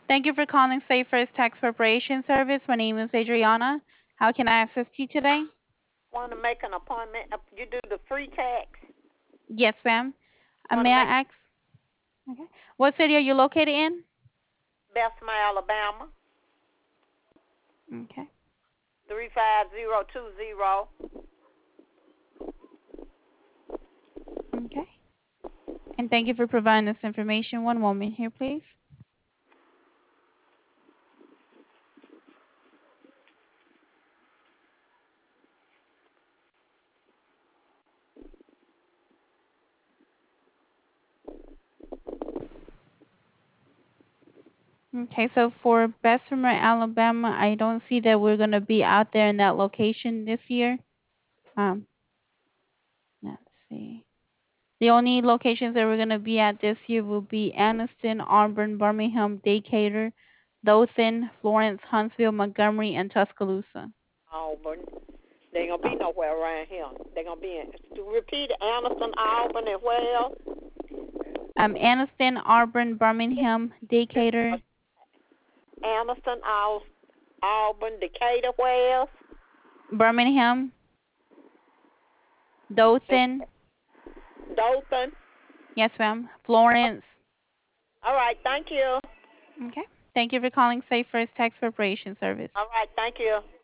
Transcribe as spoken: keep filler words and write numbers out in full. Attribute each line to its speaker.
Speaker 1: Thank you for calling Safe First Tax Preparation Service. My name is Adriana. How can I assist you today?
Speaker 2: Want to make an appointment? Uh, You do the free tax.
Speaker 1: Yes, ma'am. Uh,
Speaker 2: Want
Speaker 1: may
Speaker 2: to
Speaker 1: I
Speaker 2: make
Speaker 1: ask? Okay. What city are you located in?
Speaker 2: Bessemer, Alabama,
Speaker 1: Okay.
Speaker 2: three five zero two zero.
Speaker 1: Okay. And thank you for providing this information. One moment here, please. Okay, so for Bessemer, Alabama, I don't see that we're going to be out there in that location this year. Um, let's see. The only locations that we're going to be at this year will be Anniston, Auburn, Birmingham, Decatur, Dothan, Florence, Huntsville, Montgomery, and Tuscaloosa.
Speaker 2: Auburn. They ain't gonna be
Speaker 1: Oh,
Speaker 2: nowhere around here. They gonna be in. To repeat it, Anderson, Auburn, and where else?
Speaker 1: um, Anniston, Auburn, Birmingham, Decatur,
Speaker 2: Anderson, Al- Auburn, Decatur, where else?
Speaker 1: Birmingham, Dothan,
Speaker 2: Dothan.
Speaker 1: yes, ma'am, Florence.
Speaker 2: All right, thank you.
Speaker 1: Okay. Thank you for calling Safe First Tax Preparation Service.
Speaker 2: All right, thank you.